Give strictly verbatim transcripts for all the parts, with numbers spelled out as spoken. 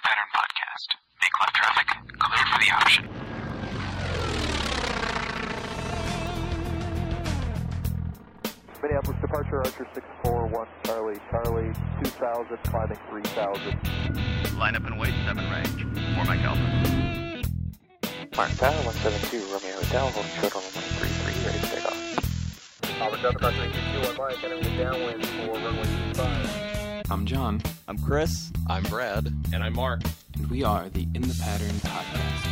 Pattern Podcast. Make left traffic clear for the option. Minneapolis departure, Archer six four one, Charlie, Charlie, two thousand, climbing three thousand. Line up and wait, seven range, four Mike Alpha. Mark Tower, one seven two, Romeo Hotel, hold short on one three three, ready to take off. Albert Delta, crossing two one Mike, entering the downwind for runway two five. I'm John. I'm Chris. I'm Brad. And I'm Mark. And we are the In the Pattern Podcast.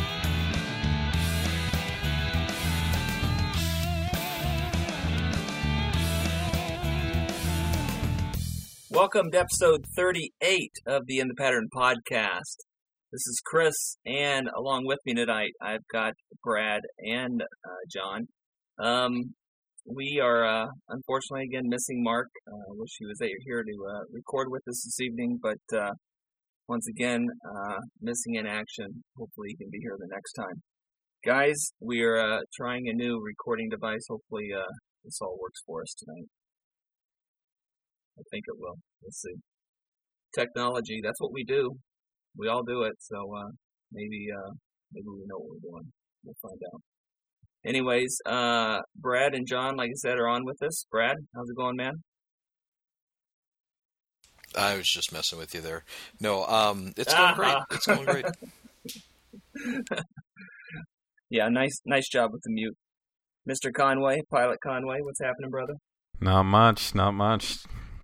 Welcome to episode thirty-eight of the In the Pattern Podcast. This is Chris, and along with me tonight, I've got Brad and uh, John. Um, we are, uh, unfortunately, again, missing Mark. I uh, wish he was here to uh, record with us this evening, but uh, once again, uh, missing in action. Hopefully he can be here the next time. Guys, we are uh, trying a new recording device. Hopefully uh, this all works for us tonight. I think it will. Let's see. Technology, that's what we do. We all do it, so uh, maybe uh, maybe we know what we're doing. We'll find out. Anyways, uh, Brad and John, like I said, are on with us. Brad, how's it going, man? I was just messing with you there. No, um, it's going great. It's going great. Yeah, nice nice job with the mute. Mister Conway, Pilot Conway, what's happening, brother? Not much, not much.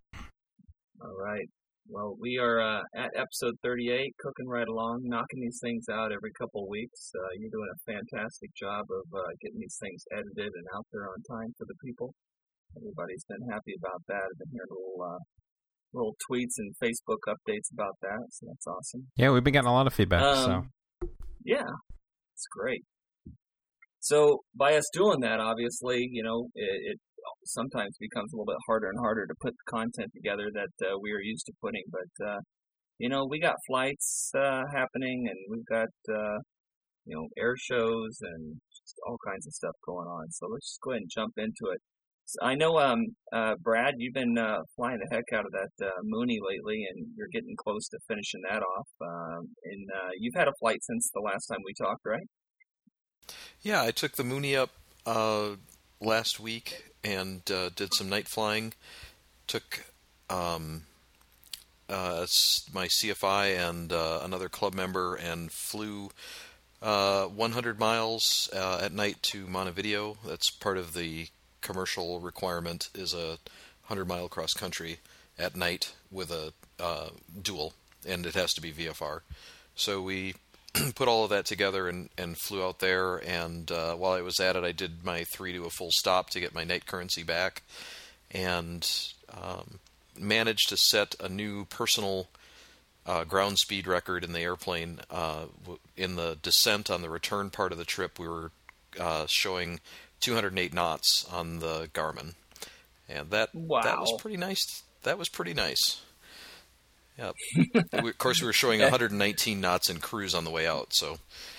All right. Well, we are uh, at episode thirty-eight, cooking right along, knocking these things out every couple of weeks. Uh, you're doing a fantastic job of uh, getting these things edited and out there on time for the people. Everybody's been happy about that. I've been hearing little, uh, little tweets and Facebook updates about that, so that's awesome. Yeah, we've been getting a lot of feedback, um, so. Yeah, it's great. So, by us doing that, obviously, you know, it, it sometimes becomes a little bit harder and harder to put the content together that uh, we are used to putting. But, uh, you know, we got flights uh, happening, and we've got, uh, you know, air shows and just all kinds of stuff going on. So let's just go ahead and jump into it. So I know, um, uh, Brad, you've been uh, flying the heck out of that uh, Mooney lately, and you're getting close to finishing that off. Um, and uh, you've had a flight since the last time we talked, right? Yeah, I took the Mooney up uh, last week and uh, did some night flying. Took um, uh, my C F I and uh, another club member and flew uh, one hundred miles uh, at night to Montevideo. That's part of the commercial requirement, is a one hundred mile cross country at night with a uh, dual, and it has to be V F R. So we put all of that together and, and flew out there, and uh, while I was at it, I did my three to a full stop to get my night currency back, and um, managed to set a new personal uh, ground speed record in the airplane. Uh, in the descent on the return part of the trip, we were uh, showing two hundred eight knots on the Garmin, and that wow. that was pretty nice. That was pretty nice. Yeah. we, of course, we were showing one hundred nineteen knots in cruise on the way out, so.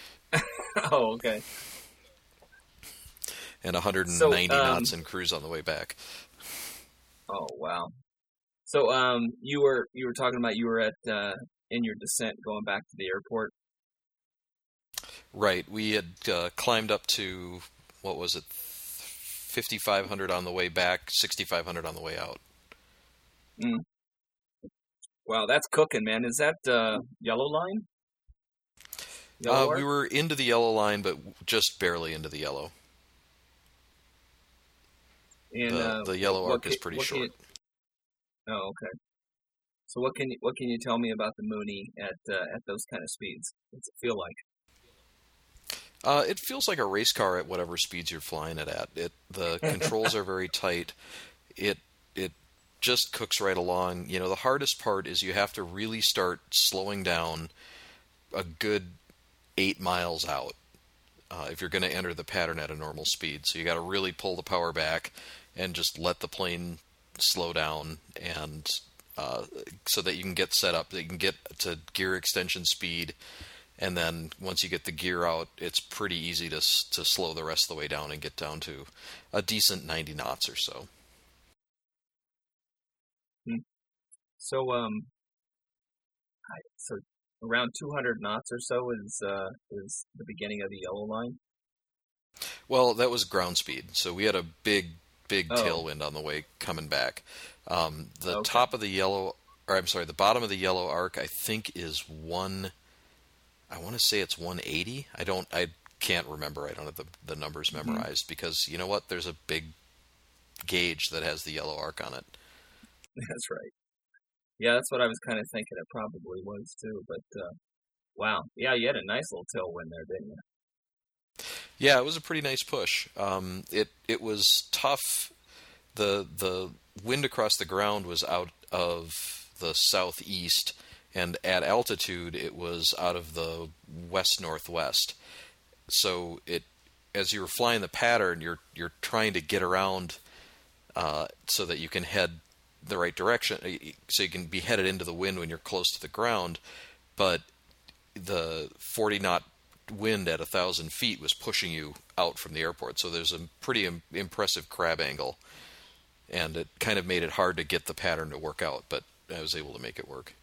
Oh, okay. And one hundred ninety so, um, knots in cruise on the way back. Oh wow! So, um, you were you were talking about you were at uh, in your descent going back to the airport. Right. We had uh, climbed up to, what was it, fifty-five hundred on the way back, sixty-five hundred on the way out. Mm. Wow, that's cooking, man. Is that uh, yellow line? Yellow uh, we were into the yellow line, but just barely into the yellow. And, the, uh, the yellow arc can, is pretty short. You, oh, okay. So what can you what can you tell me about the Mooney at uh, at those kind of speeds? What's it feel like? Uh, it feels like a race car at whatever speeds you're flying it at. It the controls are very tight. It it just cooks right along. You know, the hardest part is you have to really start slowing down a good eight miles out uh, if you're going to enter the pattern at a normal speed. So you got to really pull the power back and just let the plane slow down, and uh, so that you can get set up, that you can get to gear extension speed. And then once you get the gear out, it's pretty easy to to slow the rest of the way down and get down to a decent ninety knots or so. So, um, I, so around two hundred knots or so is uh, is the beginning of the yellow line. Well, that was ground speed, so we had a big, big Oh. tailwind on the way coming back. Um, the Okay. top of the yellow, or I'm sorry, the bottom of the yellow arc, I think is one. I want to say it's one eighty. I don't. I can't remember. I don't have the the numbers memorized because you know what? There's a big gauge that has the yellow arc on it. That's right. Yeah, that's what I was kind of thinking. It probably was too. But uh, wow, yeah, you had a nice little tailwind there, didn't you? Yeah, it was a pretty nice push. Um, it it was tough. The the wind across the ground was out of the southeast, and at altitude it was out of the west northwest. So it, as you were flying the pattern, you're you're trying to get around uh, so that you can head the right direction, so you can be headed into the wind when you're close to the ground. But the forty knot wind at a thousand feet was pushing you out from the airport, so there's a pretty im- impressive crab angle, and it kind of made it hard to get the pattern to work out, but I was able to make it work.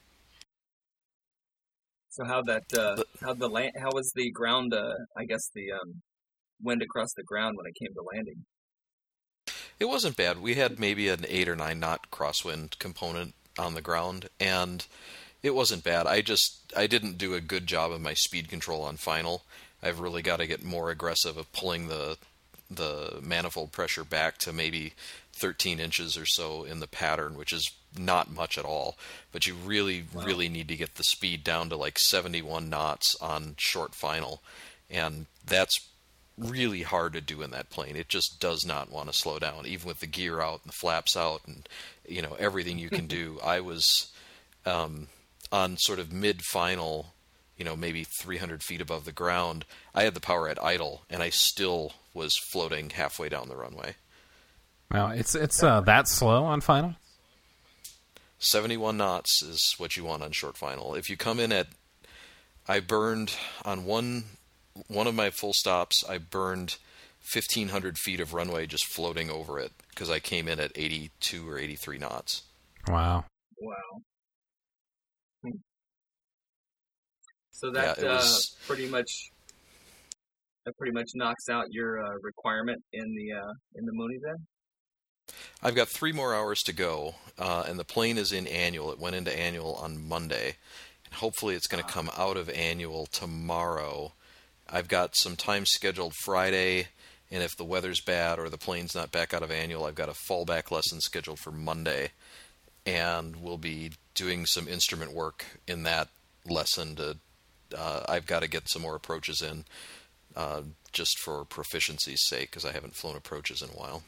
So how that uh, The- how the land how was the ground? Uh, I guess the um, wind across the ground when it came to landing. It wasn't bad. We had maybe an eight or nine knot crosswind component on the ground, and it wasn't bad. I just I didn't do a good job of my speed control on final. I've really got to get more aggressive of pulling the the manifold pressure back to maybe thirteen inches or so in the pattern, which is not much at all. But you really, Wow. really need to get the speed down to like seventy-one knots on short final, and that's really hard to do in that plane. It just does not want to slow down, even with the gear out and the flaps out and you know everything you can do. I was um, on sort of mid-final, you know, maybe three hundred feet above the ground. I had the power at idle, and I still was floating halfway down the runway. Wow, it's it's uh, that slow on final? seventy-one knots is what you want on short final. If you come in at, I burned on one one of my full stops, I burned fifteen hundred feet of runway just floating over it because I came in at eighty-two or eighty-three knots. Wow. Wow. Hmm. So that Yeah, it was- uh, pretty much that pretty much knocks out your uh, requirement in the uh, in the Mooney then. I've got three more hours to go, uh, and the plane is in annual. It went into annual on Monday, and hopefully it's going to come out of annual tomorrow. I've got some time scheduled Friday, and if the weather's bad or the plane's not back out of annual, I've got a fallback lesson scheduled for Monday, and we'll be doing some instrument work in that lesson. To uh, I've got to get some more approaches in, uh, just for proficiency's sake, because I haven't flown approaches in a while.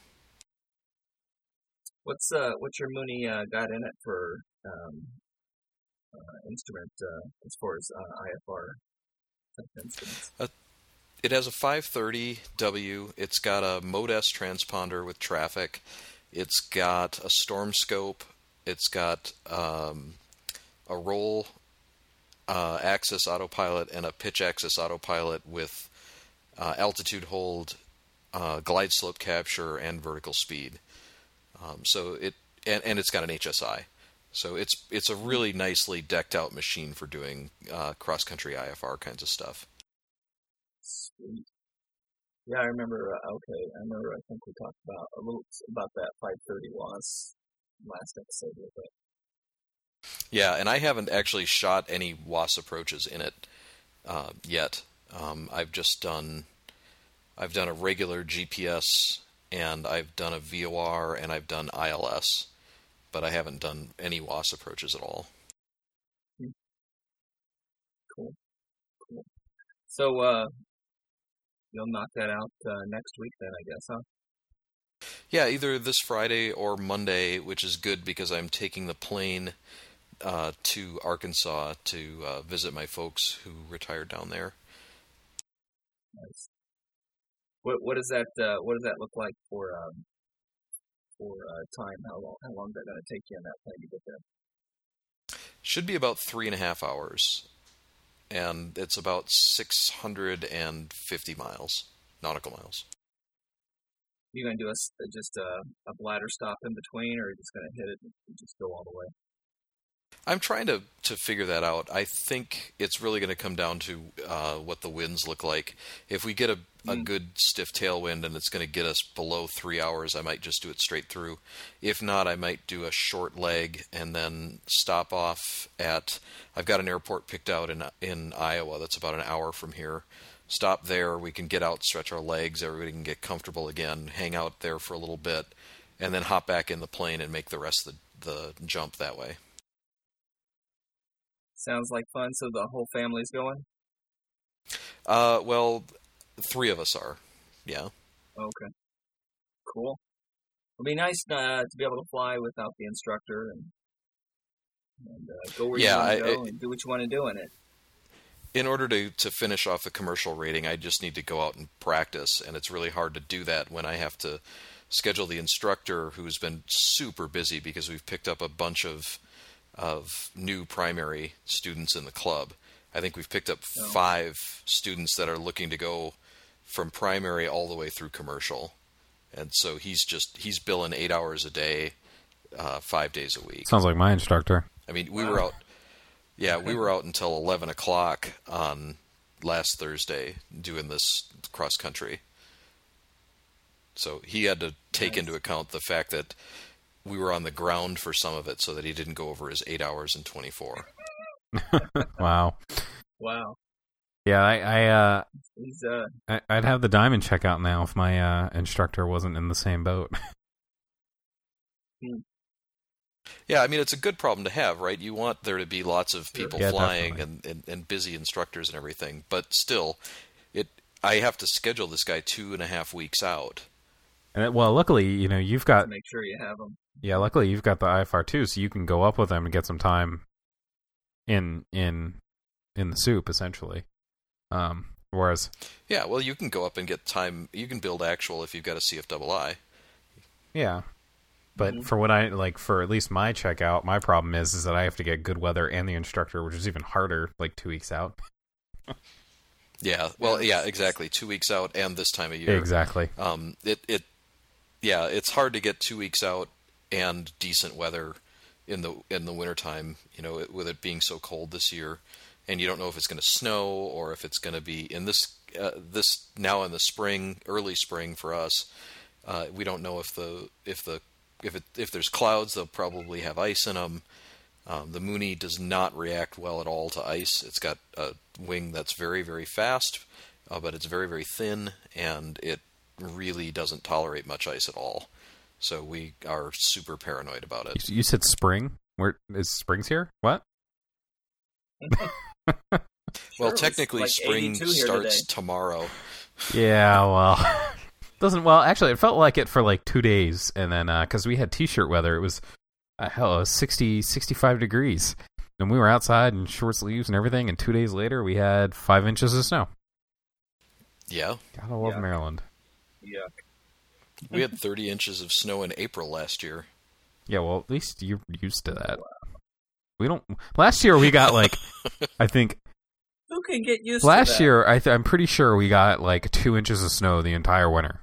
What's uh what's your Mooney uh, got in it for um, uh, instrument uh, as far as uh, I F R type instruments? It has a five thirty W. It's got a Mode S transponder with traffic. It's got a storm scope. It's got um, a roll uh, axis autopilot and a pitch axis autopilot with uh, altitude hold, uh, glide slope capture, and vertical speed. Um, so it and, and it's got an H S I. So it's it's a really nicely decked out machine for doing uh, cross country I F R kinds of stuff. Sweet. Yeah, I remember. Uh, okay, I remember. I think we talked about a little about that five thirty W A S last episode with it. Yeah, and I haven't actually shot any W A S approaches in it uh, yet. Um, I've just done, I've done a regular G P S, and I've done a V O R, and I've done I L S, but I haven't done any W A S approaches at all. Cool, cool. So, uh, you'll knock that out uh, next week, then, I guess, huh? Yeah, either this Friday or Monday, which is good because I'm taking the plane uh, to Arkansas to uh, visit my folks who retired down there. Nice. What what does that uh, what does that look like for um, for uh, time? How long how long is that going to take you in that plane to get there? Should be about three and a half hours, and it's about six hundred fifty miles, nautical miles. You going to do a, s- just a, a bladder stop in between, or are you just going to hit it and just go all the way? I'm trying to, to figure that out. I think it's really going to come down to uh, what the winds look like. If we get a, a mm. good stiff tailwind and it's going to get us below three hours, I might just do it straight through. If not, I might do a short leg and then stop off at... I've got an airport picked out in in Iowa that's about an hour from here. Stop there. We can get out, stretch our legs. Everybody can get comfortable again, hang out there for a little bit, and then hop back in the plane and make the rest of the, the jump that way. Sounds like fun. So the whole family's going? Uh, well, three of us are. Yeah. Okay. Cool. It'll be nice uh, to be able to fly without the instructor and, and uh, go where yeah, you want I, to go I, and do what you want to do in it. In order to, to finish off the commercial rating, I just need to go out and practice, and it's really hard to do that when I have to schedule the instructor, who's been super busy because we've picked up a bunch of of new primary students in the club. I think we've picked up oh. five students that are looking to go from primary all the way through commercial. And so he's just, he's billing eight hours a day, uh, five days a week. Sounds like my instructor. I mean, we wow. were out, yeah, we were out until eleven o'clock on last Thursday doing this cross country. So he had to take nice. into account the fact that we were on the ground for some of it so that he didn't go over his eight hours and twenty-four. Wow. Wow. Yeah, I, I, uh, He's, uh, I, I'd have the diamond check out now if my uh, instructor wasn't in the same boat. Yeah, I mean, it's a good problem to have, right? You want there to be lots of people yeah, flying and, and, and busy instructors and everything, but still, it I have to schedule this guy two and a half weeks out. And it, well, luckily, you know, you've got... Make sure you have them. Yeah, luckily you've got the I F R too, so you can go up with them and get some time in in in the soup, essentially. Um, whereas... Yeah, well, you can go up and get time... You can build actual if you've got a C F I I. Yeah. But mm-hmm. for what I... Like, for at least my checkout, my problem is, is that I have to get good weather and the instructor, which is even harder, like, two weeks out. Yeah, well, yeah, exactly. Two weeks out and this time of year. Exactly. Um, it, it, yeah, it's hard to get two weeks out and decent weather in the in the wintertime, you know, it, with it being so cold this year, and you don't know if it's going to snow or if it's going to be in this uh, this now in the spring, early spring for us. Uh, we don't know if the if the if it if there's clouds, they'll probably have ice in them. Um, the Mooney does not react well at all to ice. It's got a wing that's very, very fast, uh, but it's very, very thin, and it really doesn't tolerate much ice at all. So we are super paranoid about it. You said spring? Where is spring's here? What? Well, sure, technically, like spring starts tomorrow. Yeah, well, doesn't well. Actually, it felt like it for like two days, and then because uh, we had t-shirt weather, it was uh, hell, it was sixty, sixty-five degrees, and we were outside in short sleeves and everything. And two days later, we had five inches of snow. Yeah, gotta love yeah. Maryland. Yeah. We had thirty inches of snow in April last year. Yeah, well, at least you're used to that. We don't. Last year we got like, I think. Who can get used last to that? year, I th- I'm pretty sure we got like two inches of snow the entire winter.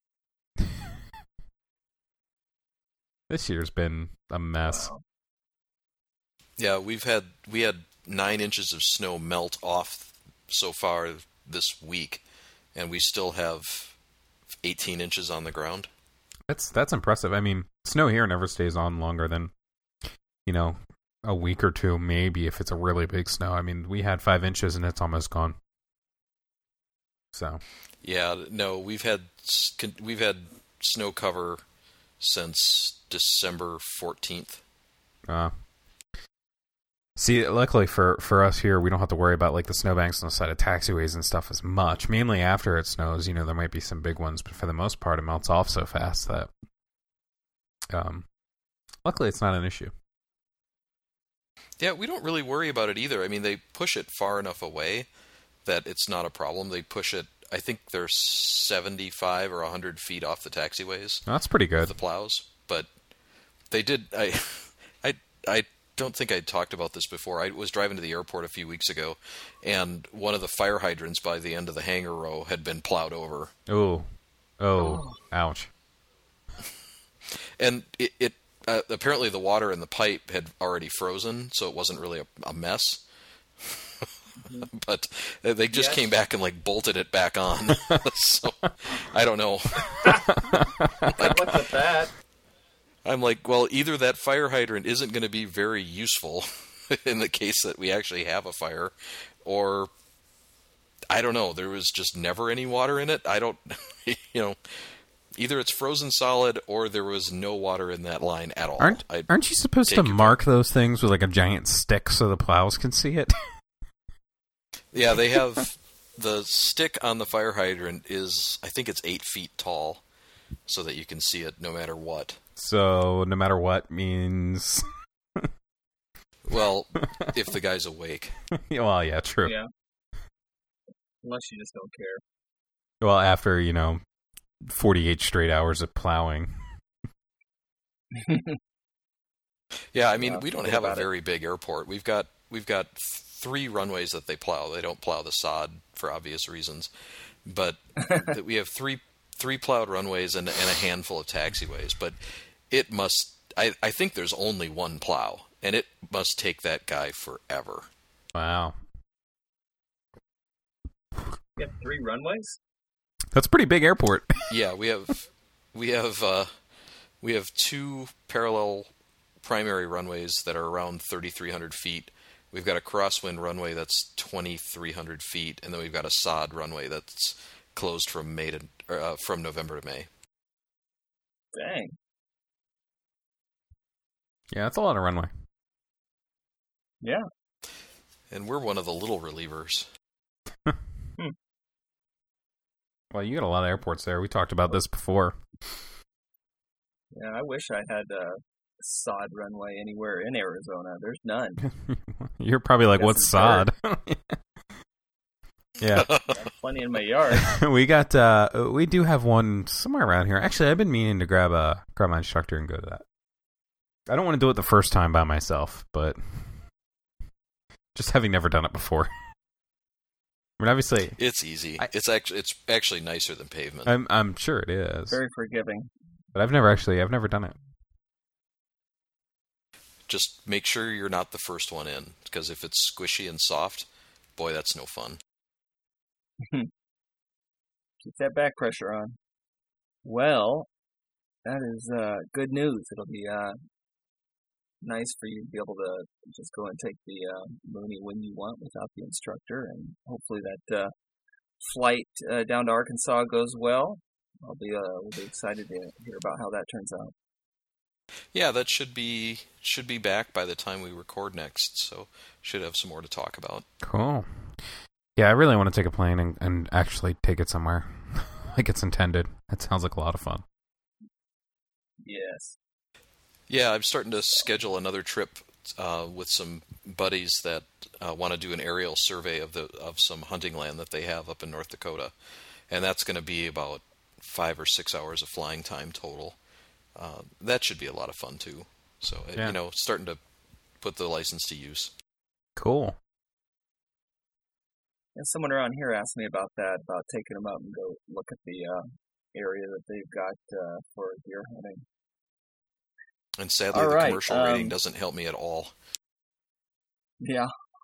This year's been a mess. Wow. Yeah, we've had we had nine inches of snow melt off so far this week, and we still have eighteen inches on the ground. That's that's impressive. I mean, snow here never stays on longer than, you know, a week or two, maybe if it's a really big snow. I mean, we had five inches and it's almost gone. So. Yeah, no, we've had we've had snow cover since December fourteenth. Uh, see, luckily for, for us here, we don't have to worry about like the snowbanks on the side of taxiways and stuff as much. Mainly after it snows, you know, there might be some big ones, but for the most part, it melts off so fast that, um, luckily it's not an issue. Yeah, we don't really worry about it either. I mean, they push it far enough away that it's not a problem. They push it, I think they're seventy-five or one hundred feet off the taxiways. That's pretty good. The plows. But they did, I, I, I don't think I talked about this before. I was driving to the airport a few weeks ago, and one of the fire hydrants by the end of the hangar row had been plowed over. Ooh. Oh, oh. Ouch. And it, it uh, apparently the water in the pipe had already frozen, so it wasn't really a, a mess. But they just Yes. came back and like bolted it back on. So I don't know. What's with that? I'm like, well, either that fire hydrant isn't going to be very useful in the case that we actually have a fire, or I don't know. There was just never any water in it. I don't, you know, either it's frozen solid or there was no water in that line at all. Aren't I aren't you supposed to take your mark those things with like a giant stick so the plows can see it? Yeah, they have the stick on the fire hydrant is, I think it's eight feet tall, so that you can see it no matter what. So no matter what means. Well, if the guy's awake. Well, yeah, true. Yeah. Unless you just don't care. Well, after you know, forty-eight straight hours of plowing. Yeah, I mean, Yeah, we don't forget have a about it. very big airport. We've got we've got three runways that they plow. They don't plow the sod for obvious reasons, but that we have three three plowed runways and, and a handful of taxiways. But it must. I, I think there's only one plow, and it must take that guy forever. Wow, You have three runways? that's a pretty big airport. Yeah, we have we have uh, we have two parallel primary runways that are around thirty-three hundred feet. We've got a crosswind runway that's twenty-three hundred feet, and then we've got a sod runway that's closed from May to uh, from November to May. Dang. Yeah, that's a lot of runway. Yeah. And we're one of the little relievers. Well, you got a lot of airports there. We talked about this before. Yeah, I wish I had a sod runway anywhere in Arizona. There's none. You're probably like, Got what's some sod? Yeah. Got plenty in my yard. we got uh we do have one somewhere around here. Actually, I've been meaning to grab a grab my instructor and go to that. I don't want to do it the first time by myself, but just having never done it before. I mean, obviously, It's easy. I- it's actually it's actually nicer than pavement. I'm I'm sure it is, Very forgiving. but I've never actually I've never done it. Just make sure you're not the first one in, because if it's squishy and soft, boy, that's no fun. Keep that back pressure on. Well, that is uh, good news. It'll be uh, nice for you to be able to just go and take the uh, Mooney when you want without the instructor, and hopefully that uh, flight uh, down to Arkansas goes well. I'll be uh, we'll be excited to hear about how that turns out. Yeah, that should be should be back by the time we record next, so should have some more to talk about. Cool. Yeah, I really want to take a plane and, and actually take it somewhere like it's intended. That sounds like a lot of fun. Yes. Yeah, I'm starting to schedule another trip uh, with some buddies that uh, want to do an aerial survey of the of some hunting land that they have up in North Dakota, and that's going to be about five or six hours of flying time total. Uh, that should be a lot of fun too. So Yeah. you know, starting to put the license to use. Cool. And someone around here asked me about that, about taking them out and go look at the uh, area that they've got uh, for deer hunting. And sadly, All the right, commercial um, rating doesn't help me at all. Yeah.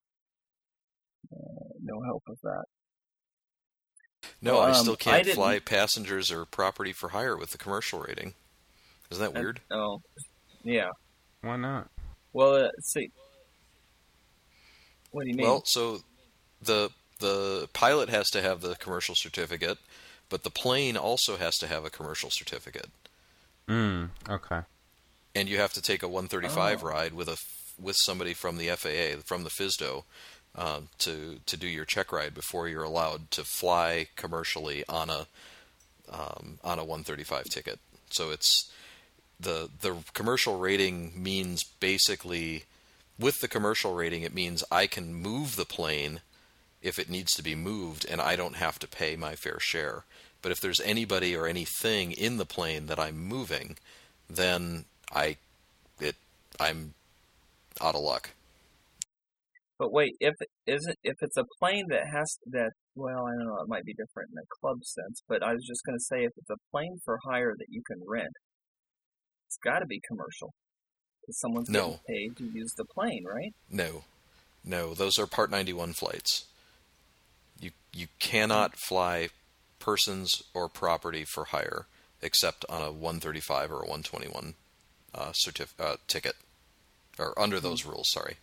Uh, no help with that. No, Well, I um, still I can't didn't- fly passengers or property for hire with the commercial rating. Isn't that weird? Uh, oh, yeah. Why not? Well, uh, let's see. What do you mean? Well, so the the pilot has to have the commercial certificate, but the plane also has to have a commercial certificate, Mm, okay. and you have to take a one thirty-five Oh. ride with a with somebody from the F A A, from the F S D O, um, to to do your check ride before you're allowed to fly commercially on a um, on a one thirty-five ticket. So it's the the commercial rating means basically, with the commercial rating, it means I can move the plane if it needs to be moved, and I don't have to pay my fair share. But if there's anybody or anything in the plane that I'm moving, then I it I'm out of luck. But wait, if is it if it's a plane that has that, well, I don't know, it might be different in a club sense. But I was just going to say, if it's a plane for hire that you can rent, it's got to be commercial. Because someone's No. getting paid to use the plane, right? No, no, those are Part ninety-one flights. You you cannot fly persons or property for hire except on a one thirty-five or a one twenty-one uh, certif- uh, ticket, or under those rules. Sorry.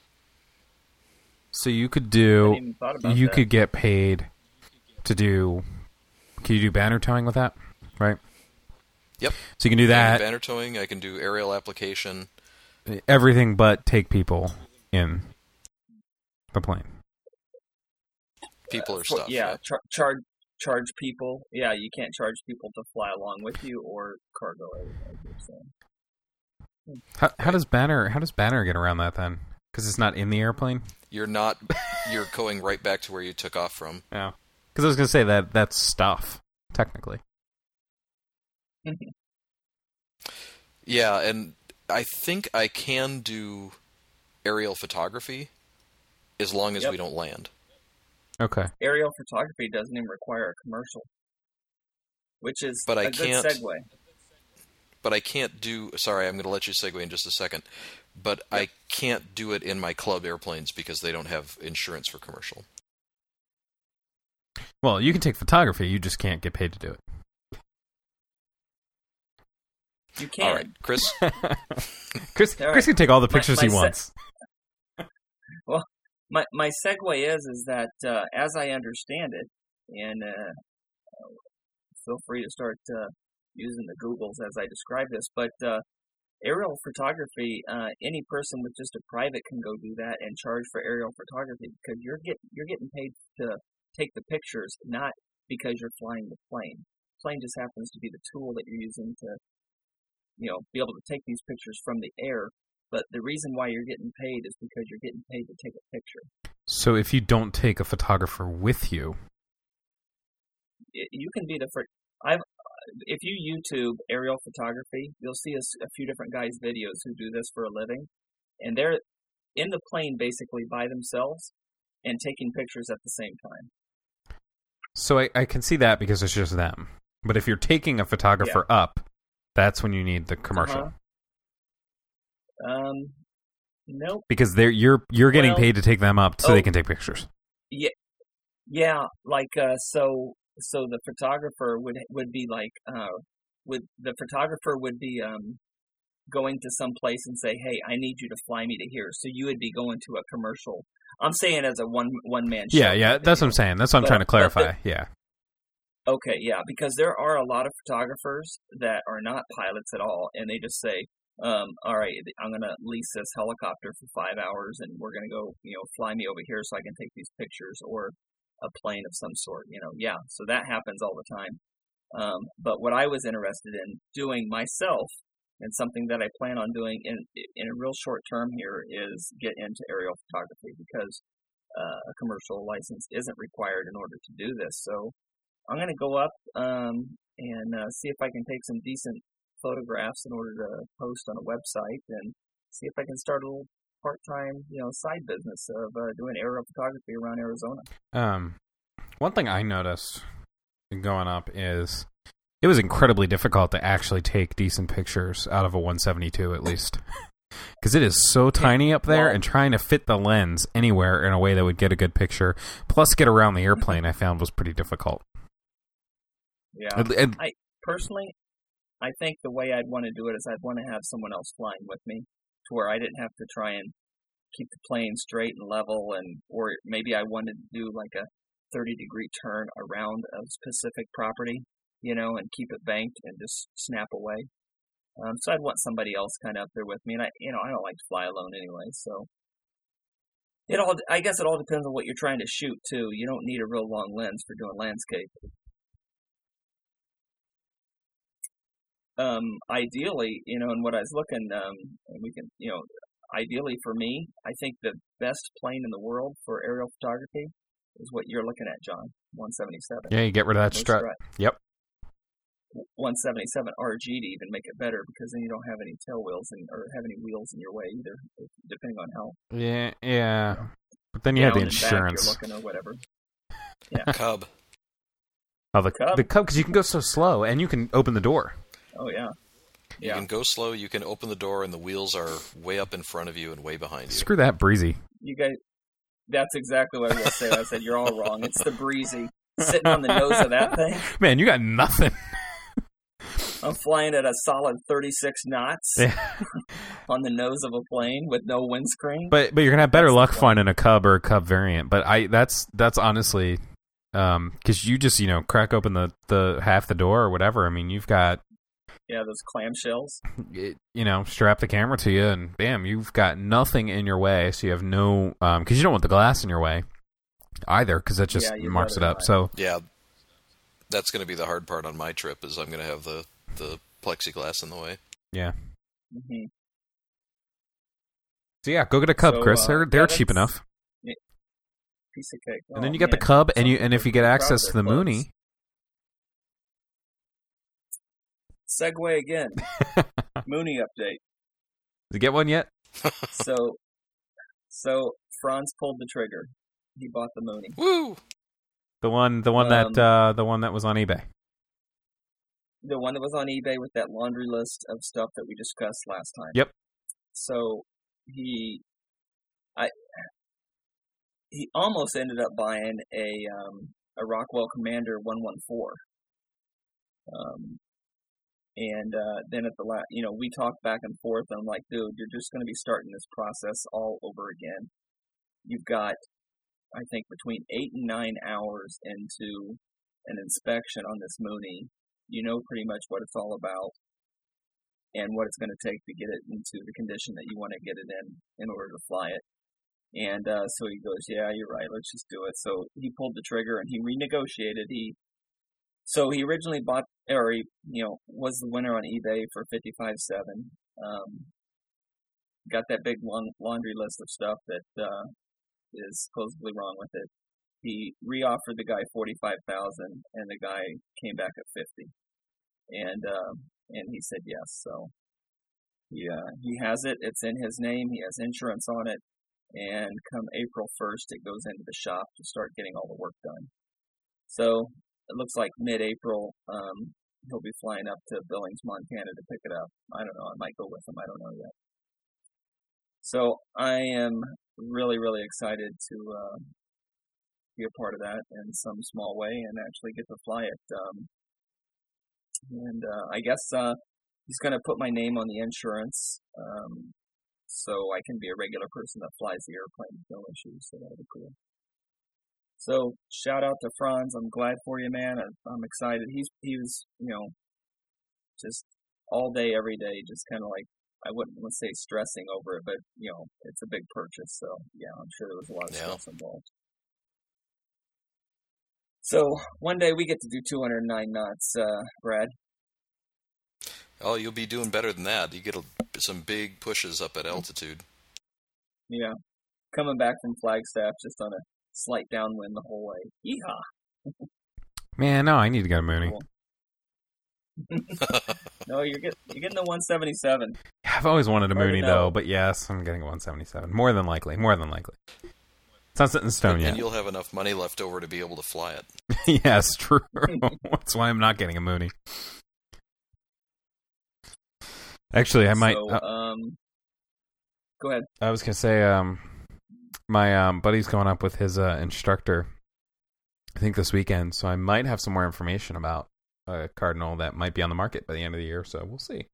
So you could I do, hadn't even thought about you that. could get paid to do, can you do banner towing with that, right? Yep. So you can do I can that, do banner towing. I can do aerial application. everything but take people in the plane. People or For- stuff. yeah, char- charge charge people. Yeah, you can't charge people to fly along with you or cargo. As you're saying. How, how does banner, how does banner get around that then? Because it's not in the airplane? You're not. You're going right back to where you took off from. Yeah. Because I was going to say that that's stuff, technically. Yeah, and I think I can do aerial photography as long as Yep. we don't land. Okay. Aerial photography doesn't even require a commercial, which is But I a good can't- segue. But I can't do. Sorry, I'm going to let you segue in just a second. But I can't do it in my club airplanes because they don't have insurance for commercial. Well, you can take photography, you just can't get paid to do it. You can. All right, Chris. Chris, All right. Chris can take all the My- pictures my he se- wants. My my segue is is that uh, as I understand it, and uh, feel free to start uh, using the Googles as I describe this, but uh, aerial photography, uh, any person with just a private can go do that and charge for aerial photography because you're get you're getting paid to take the pictures, not because you're flying the plane. The plane just happens to be the tool that you're using to, you know, be able to take these pictures from the air. But the reason why you're getting paid is because you're getting paid to take a picture. So if you don't take a photographer with you, Y- You can be the first. I've if you YouTube aerial photography, you'll see a, s- a few different guys' videos who do this for a living, and they're in the plane basically by themselves and taking pictures at the same time. so I, I can see that because it's just them. But if you're taking a photographer up, that's when you need the commercial. Uh-huh. Um, nope. Because they're you're you're getting Well- paid to take them up so Oh. they can take pictures. Yeah, yeah. Like uh, so, so the photographer would would be like, uh, would the photographer would be um going to some place and say, hey, I need you to fly me to here. So you would be going to a commercial. I'm saying as a one one man show. Yeah, yeah, type that's what thing. I'm saying. That's what I'm But- trying to but the- clarify. Yeah. Okay, yeah, because there are a lot of photographers that are not pilots at all, and they just say, um, all right, I'm going to lease this helicopter for five hours, and we're going to go, you know, fly me over here so I can take these pictures, or a plane of some sort, you know. Yeah, so that happens all the time. Um, but what I was interested in doing myself, and something that I plan on doing in in a real short term here, is get into aerial photography, because uh, a commercial license isn't required in order to do this. So I'm going to go up um, and uh, see if I can take some decent photographs in order to post on a website, and see if I can start a little part-time, you know, side business of uh, doing aerial photography around Arizona. Um, one thing I noticed going up is it was incredibly difficult to actually take decent pictures out of a one seventy-two, at least. Because it is so tiny up there, Well- and trying to fit the lens anywhere in a way that would get a good picture, plus get around the airplane, I found was pretty difficult. Yeah. And- and- I personally, I think the way I'd want to do it is I'd want to have someone else flying with me, to where I didn't have to try and keep the plane straight and level, and or maybe I wanted to do like a thirty degree turn around a specific property, you know, and keep it banked and just snap away. Um, so I'd want somebody else kind of up there with me, and I, you know, I don't like to fly alone anyway, so. It all, I guess it all depends on what you're trying to shoot too. You don't need a real long lens for doing landscape. Um, ideally, you know, and what I was looking, um, and we can, you know, ideally for me, I think the best plane in the world for aerial photography is what you're looking at, John, one seventy-seven. Yeah, you get rid of that No strut. strut. Yep. one seventy-seven R G to even make it better, because then you don't have any tail wheels and or have any wheels in your way either, depending on how Yeah, yeah. But then you have the down and back insurance. you're looking or whatever. Yeah. Cub. Oh, the Cub. the Cub, because you can go so slow, and you can open the door. Oh yeah. You Yeah. can go slow, you can open the door, and the wheels are way up in front of you and way behind you. Screw that breezy. You guys, that's exactly what I was going to say. I said, you're all wrong. It's the breezy. Sitting on the nose of that thing. Man, you got nothing. I'm flying at a solid thirty-six knots on the nose of a plane with no windscreen. But but you're gonna have better That's luck the point. finding a Cub or a Cub variant. But I that's that's honestly, um, because you just you know crack open the the half the door or whatever. I mean, you've got Yeah, those clamshells. it, you know strap the camera to you, and bam, you've got nothing in your way. So you have no um because you don't want the glass in your way either, because that just Yeah, you'd marks it rather up. not. So Yeah, that's going to be the hard part on my trip, is I'm going to have the, the plexiglass in the way. yeah. hmm So yeah, go get a Cub, So, Chris. uh, they're yeah, they're cheap that's- enough. Piece of cake. And then Oh, you get the man. Cub, and you Some and if you people get are proud access of to their the clothes. Mooney, Segue again. Mooney update. did you get one yet? So, so Franz pulled the trigger. He bought the Mooney. Woo! The one the one that Um, uh, the one that was on eBay. The one that was on eBay with that laundry list of stuff that we discussed last time. Yep. So he, I, he almost ended up buying a um, a Rockwell Commander one one four. Um, and uh, then at the last, you know, we talked back and forth. And I'm like, dude, you're just going to be starting this process all over again. You've got, I think, between eight and nine hours into an inspection on this Mooney. You know pretty much what it's all about and what it's going to take to get it into the condition that you want to get it in in order to fly it. And uh, so he goes, yeah, you're right. Let's just do it. So he pulled the trigger and he renegotiated. He so he originally bought, or he, you know, was the winner on eBay for fifty-five seven. Um, got that big long laundry list of stuff that uh, is supposedly wrong with it. He re-offered the guy forty-five thousand, and the guy came back at fifty, and um, and he said yes. So he uh, he has it. It's in his name. He has insurance on it, and come April first, it goes into the shop to start getting all the work done. So it looks like mid-April, um, he'll be flying up to Billings, Montana to pick it up. I don't know. I might go with him. I don't know yet. So I am really, really excited to. Uh, be a part of that in some small way and actually get to fly it. Um, and uh, I guess uh, he's going to put my name on the insurance um, so I can be a regular person that flies the airplane with no issues. So that'll be cool. So shout out to Franz. I'm glad for you, man. I, I'm excited. He's he was, you know, just all day, every day, just kind of like, I wouldn't want to say stressing over it, but, you know, it's a big purchase. So, yeah, I'm sure there was a lot of Yeah. stress involved. So one day we get to do two hundred nine knots, uh, Brad. Oh, you'll be doing better than that. You get a, some big pushes up at altitude. Yeah, coming back from Flagstaff just on a slight downwind the whole way. Yeehaw! Man, no, I need to get a Mooney. Cool. No, you're get, you're getting the one seventy-seven. I've always wanted a Hard to Mooney know. though, but yes, I'm getting a one seventy-seven. More than likely, more than likely. It's not set in stone And yet. you'll have enough money left over to be able to fly it. Yes, true. That's why I'm not getting a Mooney. Actually, I might. So, uh, um, go ahead. I was gonna say, um, my um, buddy's going up with his uh, instructor. I think this weekend, so I might have some more information about a Cardinal that might be on the market by the end of the year. So we'll see.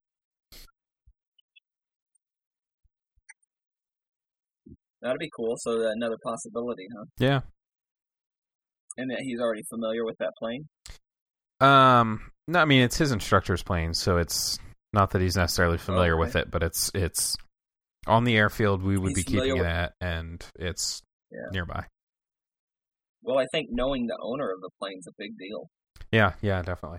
That'd be cool. So uh, another possibility, huh? Yeah. And that he's already familiar with that plane. Um. No, I mean it's his instructor's plane, so it's not that he's necessarily familiar okay. with it, but it's it's on the airfield. We would He's be keeping familiar it with- at, and it's Yeah. nearby. Well, I think knowing the owner of the plane's a big deal. Yeah. Yeah. Definitely.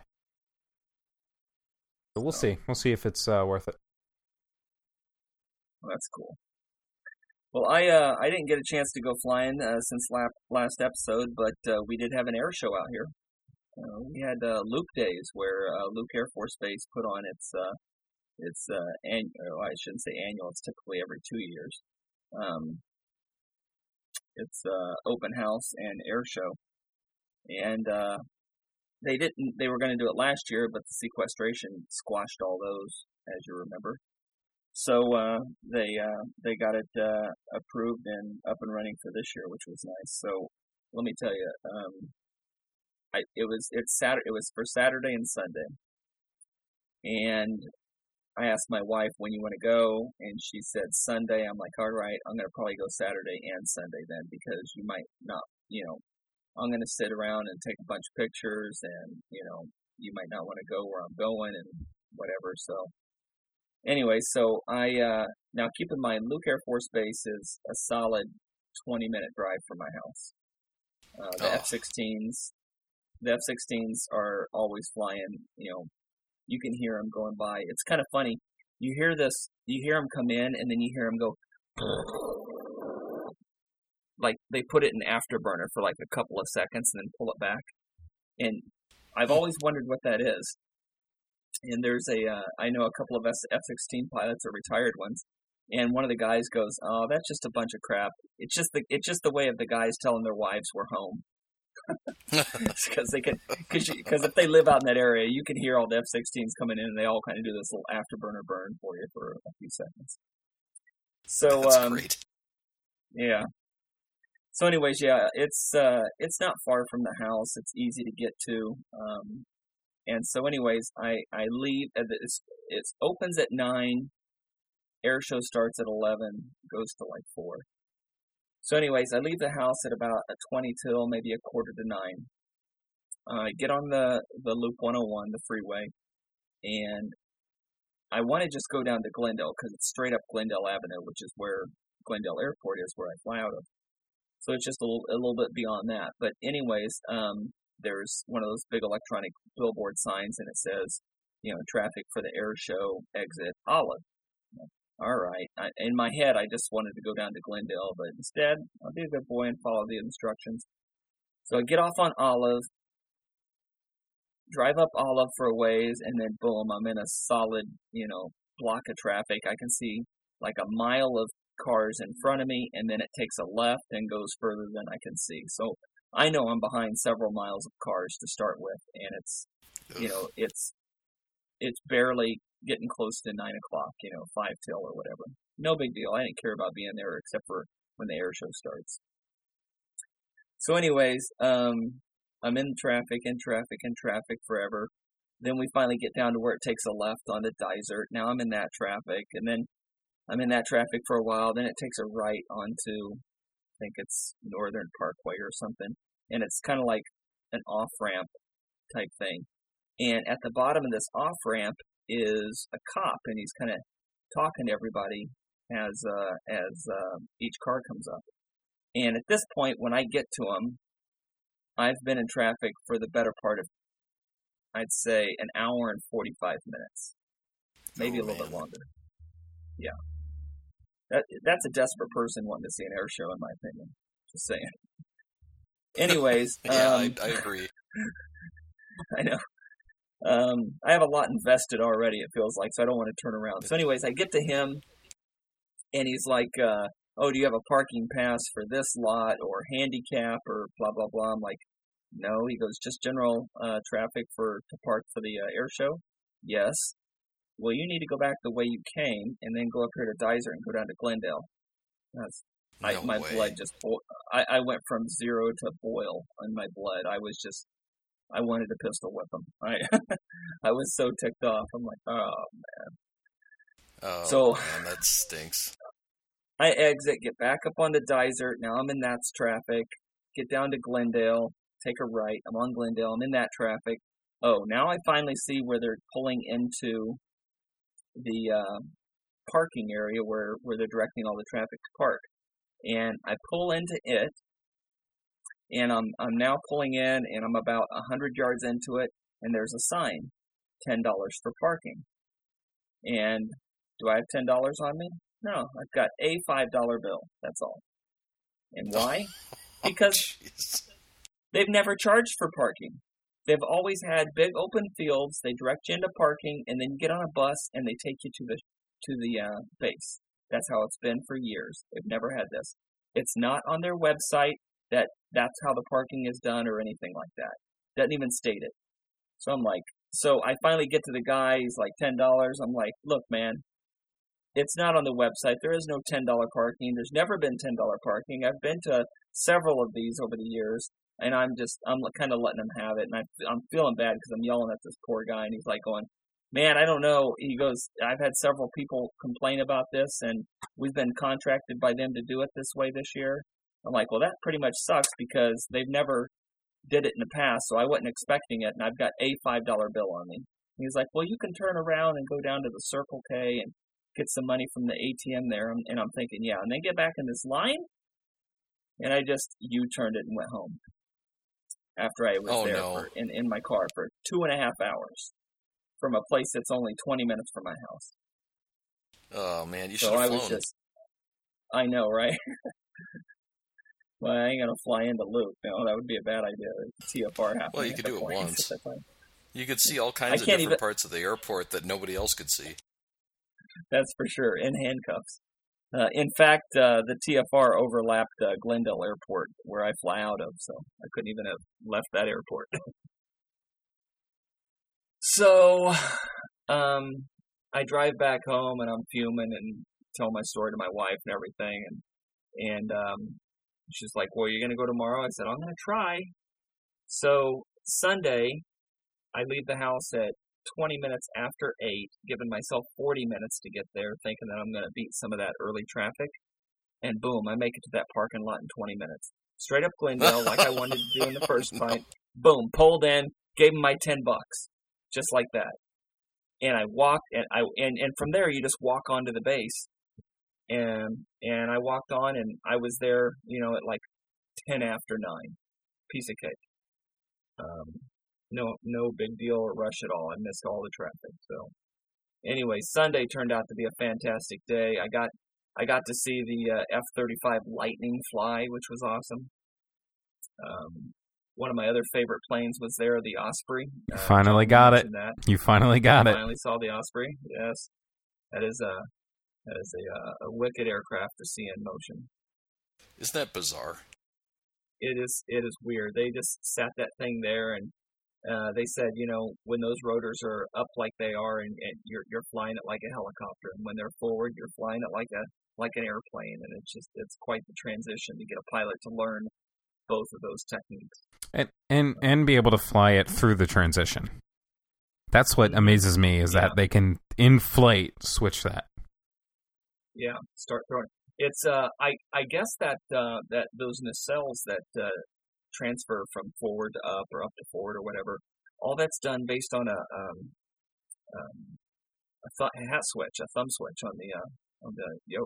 But we'll So- see. We'll see if it's uh, worth it. Well, that's cool. Well, I uh, I didn't get a chance to go flying uh, since la- last episode, but uh, we did have an air show out here. Uh, we had uh, Luke Days, where uh, Luke Air Force Base put on its uh, its uh, annual. I shouldn't say annual; it's typically every two years. Um, it's uh, open house and air show, and uh, they didn't. They were going to do it last year, but the sequestration squashed all those as you remember. So uh, they uh, they got it uh, approved and up and running for this year, which was nice. So let me tell you, um, I, it was it's Saturday. It was for Saturday and Sunday, and I asked my wife when you want to go, and she said Sunday. I'm like, all right, I'm gonna probably go Saturday and Sunday then, because you might not, you know, I'm gonna sit around and take a bunch of pictures, and you know, you might not want to go where I'm going and whatever. So anyway, so I uh, now keep in mind, Luke Air Force Base is a solid twenty minute drive from my house. Uh, the Oh. F sixteens, the F sixteens are always flying. You know, you can hear them going by. It's kind of funny. You hear this, you hear them come in, and then you hear them go, like they put it in afterburner for like a couple of seconds and then pull it back. And I've always wondered what that is. And there's a, uh, I know a couple of F sixteen pilots, or retired ones, and one of the guys goes, "Oh, that's just a bunch of crap. It's just the, it's just the way of the guys telling their wives we're home." Because they can, because if they live out in that area, you can hear all the F sixteens coming in, and they all kind of do this little afterburner burn for you for a few seconds. So, That's um, great. yeah. So, anyways, yeah, it's uh, it's not far from the house. It's easy to get to. Um, and so, anyways, I I leave. It's it opens at nine. Air show starts at eleven. Goes to like four. So anyways, I leave the house at about a twenty till, maybe a quarter to nine. I uh, get on the, the Loop one oh one, the freeway, and I want to just go down to Glendale, because it's straight up Glendale Avenue, which is where Glendale Airport is, where I fly out of. So it's just a little, a little bit beyond that. But anyways, um, there's one of those big electronic billboard signs, and it says, you know, traffic for the air show, exit Olive. All right. I, in my head, I just wanted to go down to Glendale, but instead, I'll be a good boy and follow the instructions. So I get off on Olive, drive up Olive for a ways, and then boom, I'm in a solid, you know, block of traffic. I can see like a mile of cars in front of me, and then it takes a left and goes further than I can see. So I know I'm behind several miles of cars to start with, and it's, you know, it's it's barely getting close to nine o'clock, you know, five till or whatever. No big deal. I didn't care about being there except for when the air show starts. So anyways, um, I'm in traffic, in traffic, in traffic forever. Then we finally get down to where it takes a left onto Dysart. Now I'm in that traffic, and then I'm in that traffic for a while. Then it takes a right onto, I think it's Northern Parkway or something. And it's kind of like an off-ramp type thing. And at the bottom of this off-ramp is a cop, and he's kind of talking to everybody as uh, as uh, each car comes up. And at this point, when I get to him, I've been in traffic for the better part of, I'd say, an hour and forty-five minutes, maybe Oh, a little man. bit longer. Yeah, that that's a desperate person wanting to see an air show, in my opinion. Just saying. Anyways, Yeah, um, I, I agree. I know. Um, I have a lot invested already, it feels like, so I don't want to turn around. So anyways, I get to him, and he's like, uh, oh, do you have a parking pass for this lot, or handicap, or blah, blah, blah. I'm like, no. He goes, just general uh, traffic for to park for the uh, air show? Yes. Well, you need to go back the way you came, and then go up here to Dysart and go down to Glendale. That's, I, No my way. blood just, bo- I, I went from zero to boil in my blood. I was just, I wanted to pistol whip him. I I was so ticked off. I'm like, oh, Oh, So- man, that stinks. I exit, get back up onto Dysart. Now I'm in that traffic. Get down to Glendale, take a right. I'm on Glendale. I'm in that traffic. Oh, now I finally see where they're pulling into the uh, parking area where, where they're directing all the traffic to park. And I pull into it, and I'm I'm now pulling in, and I'm about one hundred yards into it, and there's a sign, ten dollars for parking. And do I have ten dollars on me? No, I've got a five dollar bill. That's all. And why? Because Jeez. they've never charged for parking. They've always had big open fields. They direct you into parking, and then you get on a bus, and they take you to the to the uh, base. That's how it's been for years. They've never had this. It's not on their website that that's how the parking is done or anything like that. Doesn't even state it. So I'm like, so I finally get to the guy. He's like ten dollars. I'm like, look, man, it's not on the website. There is no ten dollar parking. There's never been ten dollar parking. I've been to several of these over the years, and I'm just, I'm kind of letting him have it. And I, I'm feeling bad because I'm yelling at this poor guy, and he's like going, man, I don't know. He goes, I've had several people complain about this, and we've been contracted by them to do it this way this year. I'm like, well, that pretty much sucks because they've never did it in the past, so I wasn't expecting it, and I've got a five dollar bill on me. And he's like, well, you can turn around and go down to the Circle K and get some money from the A T M there. And I'm thinking, yeah, and then get back in this line? And I just U-turned it and went home after I was oh, there no. for, in, in my car for two and a half hours from a place that's only twenty minutes from my house. Oh, man, you should so have I flown. was just, I know, right? Well, I ain't going to fly into Luke. No, that would be a bad idea. T F R happening. Well, you could do it once. At that time. You could see all kinds of can't different even... parts of the airport that nobody else could see. That's for sure, in handcuffs. Uh, in fact, uh, the T F R overlapped uh, Glendale Airport, where I fly out of, so I couldn't even have left that airport. So, um, I drive back home, and I'm fuming and tell my story to my wife and everything, and and um, she's like, well, you're going to go tomorrow? I said, I'm going to try. So, Sunday, I leave the house at twenty minutes after eight, giving myself forty minutes to get there, thinking that I'm going to beat some of that early traffic. And boom, I make it to that parking lot in twenty minutes. Straight up Glendale, like I wanted to do in the first fight. Boom, pulled in, gave him my ten bucks. Just like that. And I walked, and I and, and from there, you just walk onto the base. And and I walked on, and I was there, you know, at like ten after nine. Piece of cake. Um, no no big deal or rush at all. I missed all the traffic. So anyway, Sunday turned out to be a fantastic day. I got I got to see the uh, F thirty-five Lightning fly, which was awesome. Um, one of my other favorite planes was there, the Osprey. You uh, finally got it. That. You finally got I it. finally saw the Osprey. Yes, that is a that is a, uh, a wicked aircraft to see in motion. Isn't that bizarre? It is. It is weird. They just sat that thing there, and uh, they said, you know, when those rotors are up like they are, and, and you're you're flying it like a helicopter, and when they're forward, you're flying it like a like an airplane, and it's just it's quite the transition to get a pilot to learn both of those techniques. And and and be able to fly it through the transition. That's what amazes me is yeah. that they can in flight switch that. Yeah, start throwing. It's uh, I I guess that uh, that those nacelles that uh, transfer from forward to up or up to forward or whatever, all that's done based on a um, um a, th- a hat switch, a thumb switch on the uh, on the yoke.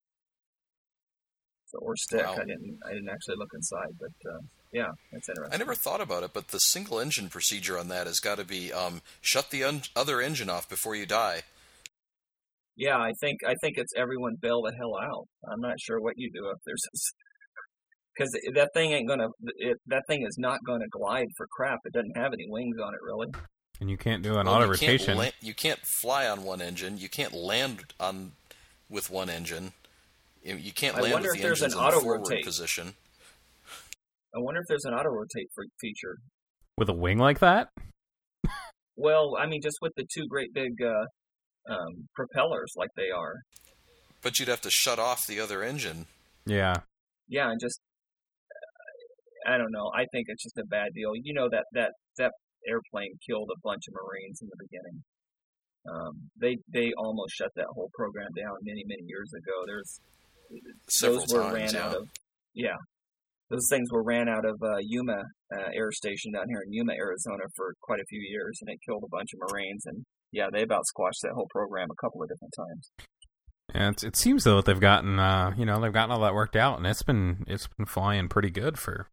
So, or stick. Wow. I didn't I didn't actually look inside, but uh, yeah, that's interesting. I never thought about it, but the single engine procedure on that has got to be um, shut the un- other engine off before you die. Yeah, I think I think it's everyone bail the hell out. I'm not sure what you do if there's because that thing ain't gonna it, that thing is not gonna glide for crap. It doesn't have any wings on it really. And you can't do an well, auto you rotation. Can't la- you can't fly on one engine. You can't land on with one engine. You, you can't I land wonder with if the there's engines an in the auto forward rotate position. I wonder if there's an auto rotate feature with a wing like that. Well, I mean, just with the two great big uh, um, propellers like they are. But you'd have to shut off the other engine. Yeah. Yeah, and just uh, I don't know. I think it's just a bad deal. You know that that that airplane killed a bunch of Marines in the beginning. Um, they they almost shut that whole program down many many years ago. There's Several those were times, ran yeah. out of yeah. Those things were ran out of uh, Yuma uh, Air Station down here in Yuma, Arizona, for quite a few years, and it killed a bunch of Marines. And yeah, they about squashed that whole program a couple of different times. Yeah, it's, it seems though that they've gotten, uh, you know, they've gotten all that worked out, and it's been it's been flying pretty good for.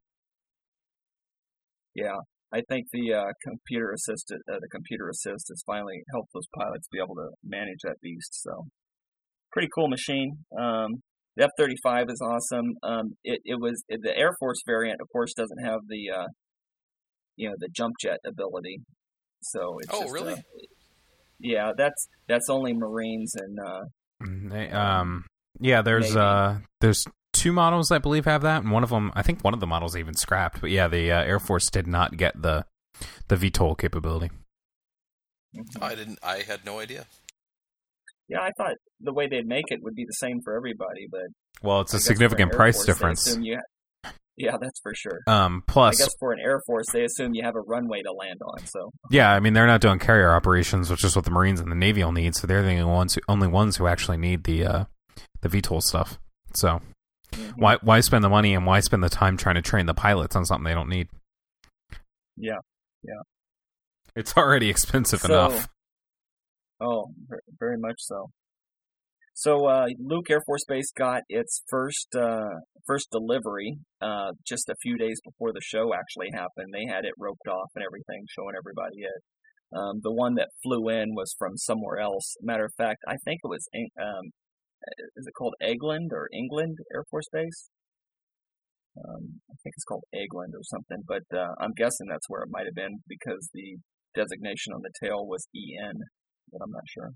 Yeah, I think the uh, computer assisted, uh, the computer assist has finally helped those pilots be able to manage that beast. So, pretty cool machine. Um, The F thirty-five is awesome. Um, it, it was it, the Air Force variant, of course, doesn't have the uh, you know the jump jet ability. So it's Oh, just, really? Uh, yeah, that's that's only Marines and uh, They, um, yeah, there's Maybe. uh, there's two models I believe have that, and one of them, I think one of the models even scrapped. But yeah, the uh, Air Force did not get the the V TOL capability. Mhm. I didn't. I had no idea. Yeah, I thought the way they'd make it would be the same for everybody, but Well, it's I a guess for an significant Air price Force, they difference. assume you ha- yeah, that's for sure. Um, I plus, guess for an Air Force, they assume you have a runway to land on. So yeah, I mean, they're not doing carrier operations, which is what the Marines and the Navy will need. So they're the only ones who, only ones who actually need the uh, the V TOL stuff. So mhm. why why spend the money and why spend the time trying to train the pilots on something they don't need? yeah, yeah. It's already expensive So- enough. Oh, ver- very much so. So uh, Luke Air Force Base got its first uh, first delivery uh, just a few days before the show actually happened. They had it roped off and everything, showing everybody it. Um, the one that flew in was from somewhere else. Matter of fact, I think it was Eng- um, is it called Eglin or England Air Force Base? Um, I think it's called Eglin or something, but uh, I'm guessing that's where it might have been because the designation on the tail was E N, but I'm not sure.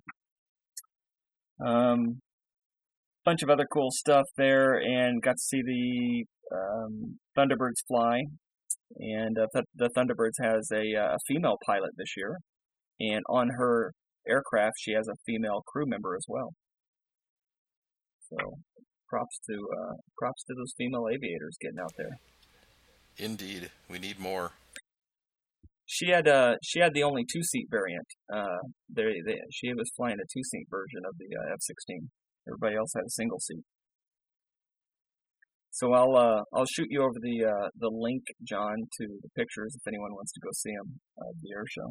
Um, bunch of other cool stuff there, and got to see the um, Thunderbirds fly. And uh, th- the Thunderbirds has a, uh, a female pilot this year, and on her aircraft she has a female crew member as well. So props to uh, props to those female aviators getting out there. Indeed, we need more. She had uh she had the only two seat variant. Uh, they, they she was flying a two seat version of the uh, F sixteen. Everybody else had a single seat. So I'll uh I'll shoot you over the uh the link, John, to the pictures if anyone wants to go see them at uh, the air show.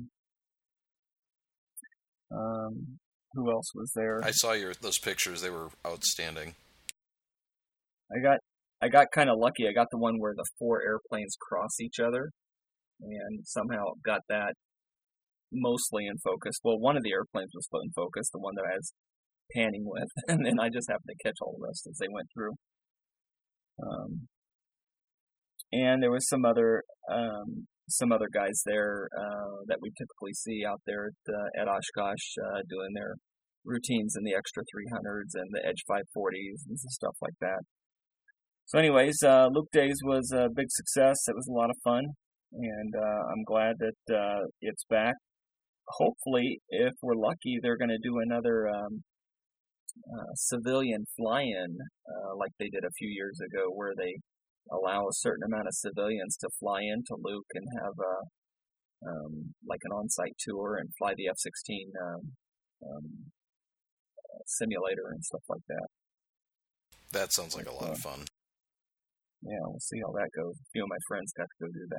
Um, who else was there? I saw your those pictures; they were outstanding. I got I got kind of lucky. I got the one where the four airplanes cross each other, and somehow got that mostly in focus. Well, one of the airplanes was in focus, the one that I was panning with, and then I just happened to catch all the rest as they went through. Um, and there was some other um, some other guys there uh, that we typically see out there at, uh, at Oshkosh uh, doing their routines in the extra three hundreds and the Edge five forties and stuff like that. So anyways, uh, Luke Days was a big success. It was a lot of fun, and uh, I'm glad that uh, it's back. Hopefully, if we're lucky, they're going to do another um, uh, civilian fly-in uh, like they did a few years ago, where they allow a certain amount of civilians to fly into Luke and have a, um, like an on-site tour and fly the F sixteen um, um, simulator and stuff like that. That sounds like a lot of fun. Yeah, we'll see how that goes. A few of my friends got to go do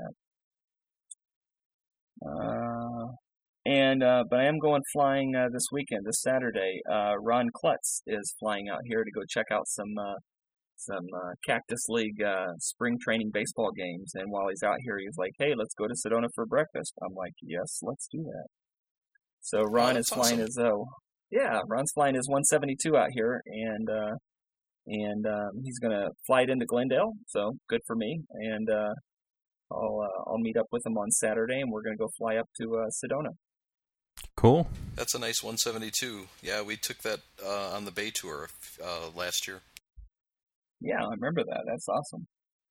that. Uh, and uh, but I am going flying uh, this weekend, this Saturday. Uh, Ron Klutz is flying out here to go check out some uh, some uh, Cactus League uh, spring training baseball games. And while he's out here, he's like, "Hey, let's go to Sedona for breakfast." I'm like, "Yes, let's do that." So Ron Oh, is that's flying awesome. his oh, yeah, Ron's flying his one seventy-two out here, and. Uh, And um, he's gonna fly it into Glendale, so good for me. And uh, I'll uh, I'll meet up with him on Saturday, and we're gonna go fly up to uh, Sedona. Cool. That's a nice one seventy-two. Yeah, we took that uh, on the Bay Tour uh, last year. Yeah, I remember that. That's awesome.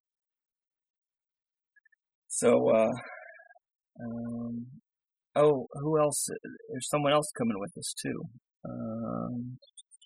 So, uh, um, oh, who else? There's someone else coming with us too. Um,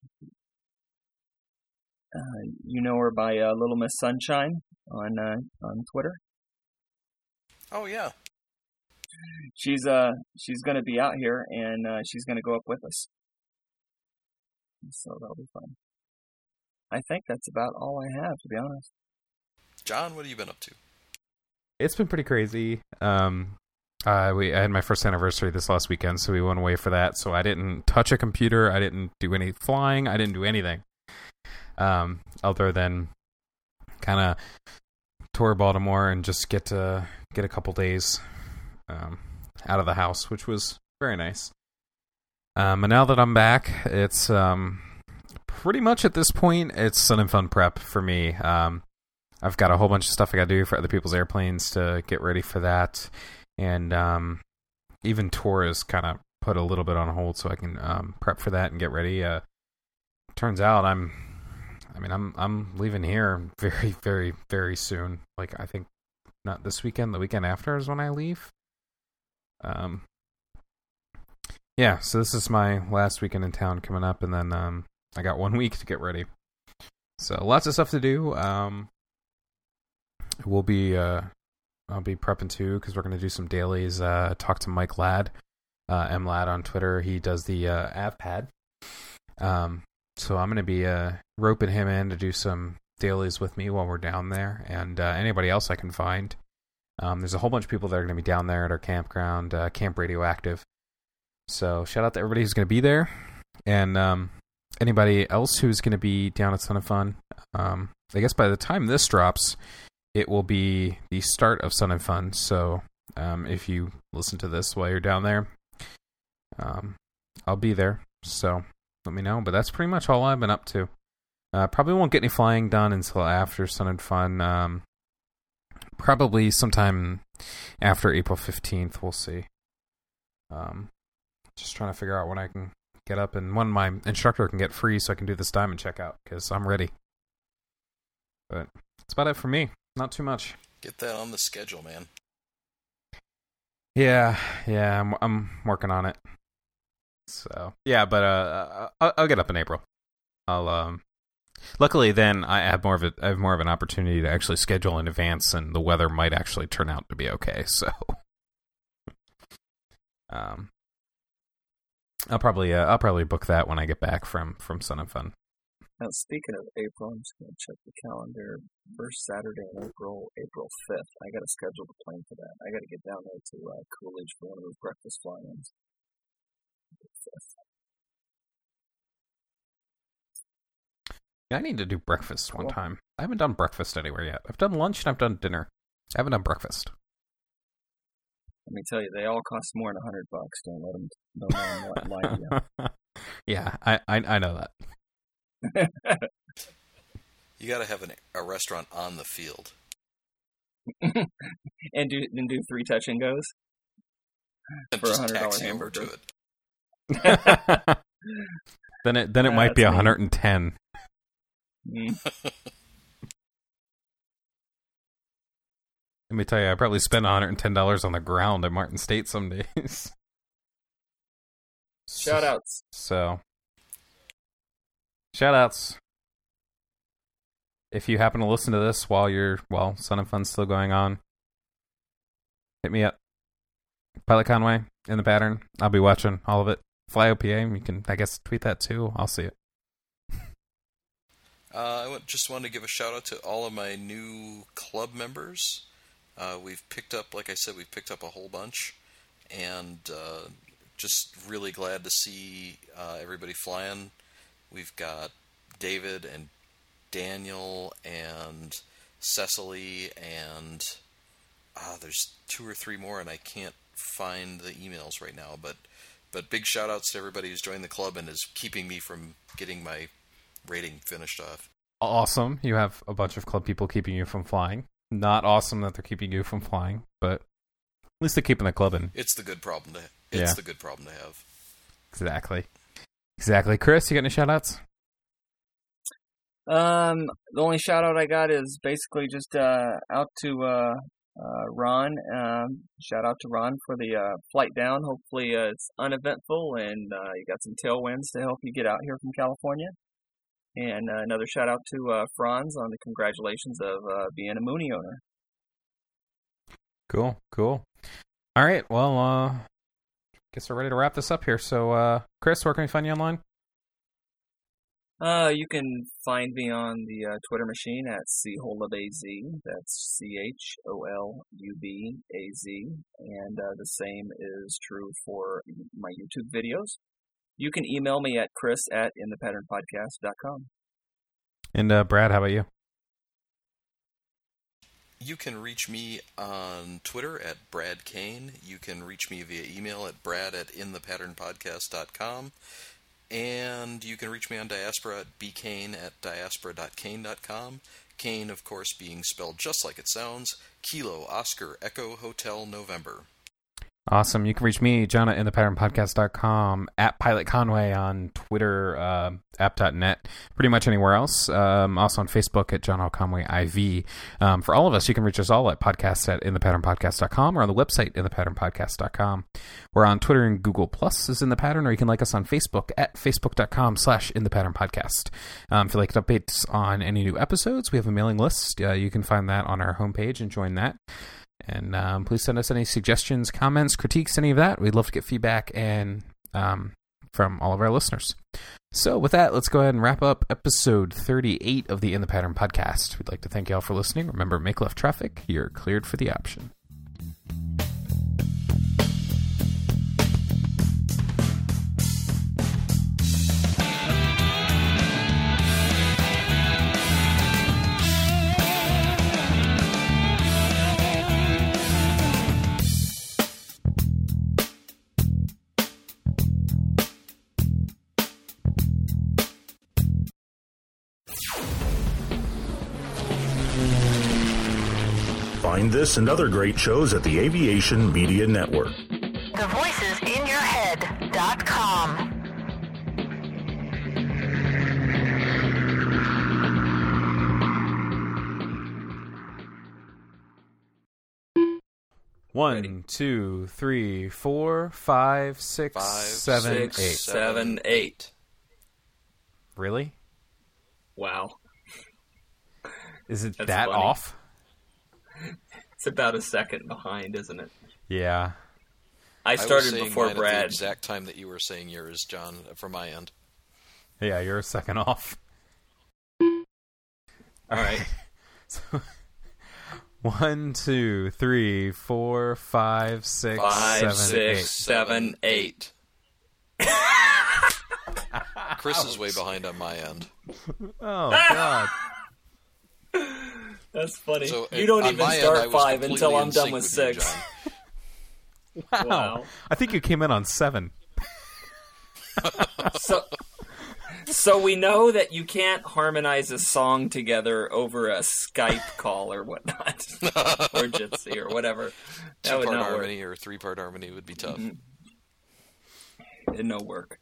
uh, you know her by uh, Little Miss Sunshine on uh, on Twitter. Oh yeah, She's uh she's gonna be out here, and uh, she's gonna go up with us. So that'll be fun. I think that's about all I have, to be honest. John, what have you been up to? It's been pretty crazy. Um, uh, we I had my first anniversary this last weekend, so we went away for that. So I didn't touch a computer. I didn't do any flying. I didn't do anything. Um, other than kind of tour Baltimore and just get to get a couple days um, out of the house, which was very nice. Um, and now that I'm back, it's um, pretty much at this point, it's Sun and Fun prep for me. Um, I've got a whole bunch of stuff I got to do for other people's airplanes to get ready for that. And um, even tour is kind of put a little bit on hold so I can um, prep for that and get ready. Uh, turns out I'm, I mean, I'm I'm leaving here very, very, very soon. Like, I think not this weekend, the weekend after is when I leave. Um, yeah, so this is my last weekend in town coming up, and then um, I got one week to get ready. So lots of stuff to do. Um, we'll be uh, I'll be prepping too because we're going to do some dailies. Uh, talk to Mike Ladd, uh, M Ladd on Twitter. He does the uh, AvPad. Um, so I'm going to be uh, roping him in to do some dailies with me while we're down there, and uh, anybody else I can find. Um, there's a whole bunch of people that are going to be down there at our campground, uh, Camp Radioactive. So shout out to everybody who's going to be there, and um, anybody else who's going to be down at Son of Fun. Um, I guess by the time this drops, it will be the start of Son of Fun. So um, if you listen to this while you're down there, um, I'll be there. So let me know. But that's pretty much all I've been up to. Uh, probably won't get any flying done until after Son of Fun. Um, probably sometime after April fifteenth. We'll see. Um, just trying to figure out when I can get up and when my instructor can get free so I can do this diamond checkout because I'm ready. But that's about it for me. Not too much. Get that on the schedule, man. Yeah, yeah, I'm, I'm working on it. So yeah, but uh, I'll, I'll get up in April. I'll um. Luckily, then I have more of a I have more of an opportunity to actually schedule in advance, and the weather might actually turn out to be okay. So, um, I'll probably uh, I'll probably book that when I get back from from Son of Fun. Now, speaking of April, I'm just going to check the calendar. First Saturday in April, April fifth. I got to schedule the plane for that. I got to get down there to uh, Coolidge for one of those breakfast fly-ins. Yeah, I need to do breakfast one Cool. time. I haven't done breakfast anywhere yet. I've done lunch and I've done dinner. I haven't done breakfast. Let me tell you, they all cost more than a hundred bucks. Don't let them, don't let them lie to you. Yeah, I, I I know that. You got to have an, a restaurant on the field. and do and do three touch and goes And for a just hundred dollar taxi over hamburger. to it. then it then it Uh, might be that's one hundred ten. Mm. Let me tell you, I probably spend one hundred ten dollars on the ground at Martin State some days. Shout outs. So, shout outs. If you happen to listen to this while you're while Son of Fun's still going on, hit me up. Pilot Conway in the pattern. I'll be watching all of it. Fly O P A. You can, I guess, tweet that too. I'll see it. Uh, I want, just wanted to give a shout out to all of my new club members. Uh, we've picked up, like I said, we've picked up a whole bunch, and uh, just really glad to see uh, everybody flying. We've got David and Daniel and Cecily, and uh, there's two or three more, and I can't find the emails right now. But but big shout outs to everybody who's joined the club and is keeping me from getting my rating finished off. Awesome. You have a bunch of club people keeping you from flying. Not awesome that they're keeping you from flying, but at least they're keeping the club in. It's the good problem to. It's Yeah. the good problem to have. Exactly. Exactly. Chris, you got any shout outs? Um, the only shout out I got is basically just uh, out to uh, uh, Ron. Um, shout out to Ron for the uh, flight down. Hopefully uh, it's uneventful and uh, you got some tailwinds to help you get out here from California. And uh, another shout out to uh, Franz on the congratulations of uh, being a Mooney owner. Cool, cool. All right, well, uh, guess we're ready to wrap this up here. So, uh, Chris, where can we find you online? Uh, you can find me on the uh, Twitter machine at CHOLUBAZ. That's C H O L U B A Z. And uh, the same is true for my YouTube videos. You can email me at chris at in the pattern podcast dot com. And uh, Brad, how about you? You can reach me on Twitter at Brad Kane. You can reach me via email at brad at in the pattern podcast dot com. And you can reach me on Diaspora at bkane at diaspora dot kane dot com. Kane, of course, being spelled just like it sounds. Kilo, Oscar, Echo, Hotel, November. Awesome. You can reach me, John, at in the pattern podcast dot com, at Pilot Conway on Twitter, uh, app dot net, pretty much anywhere else. Um, also on Facebook at John L. Conway I V. Um, for all of us, you can reach us all at podcasts at in the pattern podcast dot com or on the website in the pattern podcast dot com. We're on Twitter and Google Plus is In The Pattern, or you can like us on Facebook at facebook dot com slash In The Pattern Podcast. Um, if you'd like updates on any new episodes, we have a mailing list. Uh, you can find that on our homepage and join that. And um, please send us any suggestions, comments, critiques, any of that. We'd love to get feedback and um, from all of our listeners. So with that, let's go ahead and wrap up episode thirty-eight of the In the Pattern podcast. We'd like to thank you all for listening. Remember, make left traffic. You're cleared for the option. Find this and other great shows at the Aviation Media Network. The voices in your head dot com. One, two, three, four, five, six, Five, seven, Six, eight. seven, eight. Really? Wow. Is it That's that funny. off? It's about a second behind, isn't it? Yeah. I I was started saying before mine at the Brad. exact time that you were saying yours, John, from my end. Yeah, you're a second off. All right. So, one, two, three, four, five, six, Five, seven, six, eight. seven, eight. Chris is way behind on my end. Oh, God. That's funny. So, you don't on even my end, start I was five completely until I'm in done sync with you, six. John. Wow. Wow. I think you came in on seven. So, so we know that you can't harmonize a song together over a Skype call or whatnot, or Jitsi or whatever. That would Two-part not work. harmony or three-part harmony would be tough. Mm-hmm. It'd no work.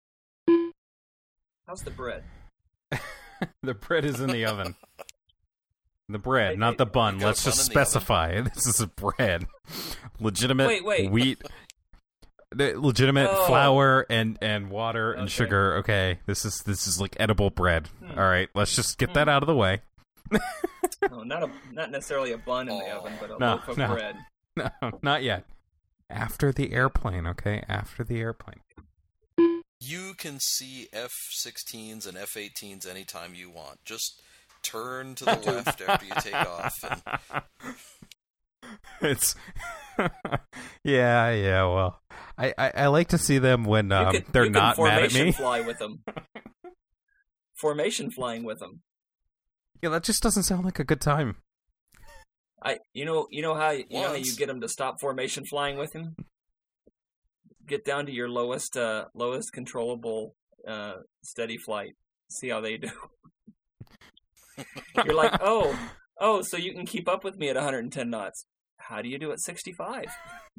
How's the bread? The bread is in the oven. The bread, Wait, not wait, the bun. you got Let's a bun just in the oven? specify. This is a bread. Legitimate Wait, wait. wheat. The legitimate Oh. flour and, and water and Okay. sugar. Okay, this is this is like edible bread. Hmm. All right, let's just get that out of the way. No, not a not necessarily a bun in the Oh. oven, but a No, loaf of no. bread. No, not yet. After the airplane, okay? After the airplane. You can see F sixteens and F eighteens anytime you want. Just turn to the left after you take off. And It's yeah, yeah. Well, I, I, I like to see them when um, you could, they're you not can mad at formation me. fly with them. Formation flying with them. Yeah, that just doesn't sound like a good time. I, you know, you know how you know how you Once. get them to stop formation flying with him. Get down to your lowest, uh, lowest controllable uh, steady flight. See how they do. You're like, oh, oh, so you can keep up with me at one hundred ten knots. How do you do at sixty-five?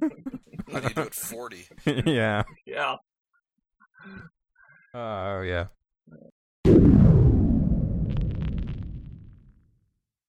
how do you do it forty? Yeah. Yeah. Oh, yeah.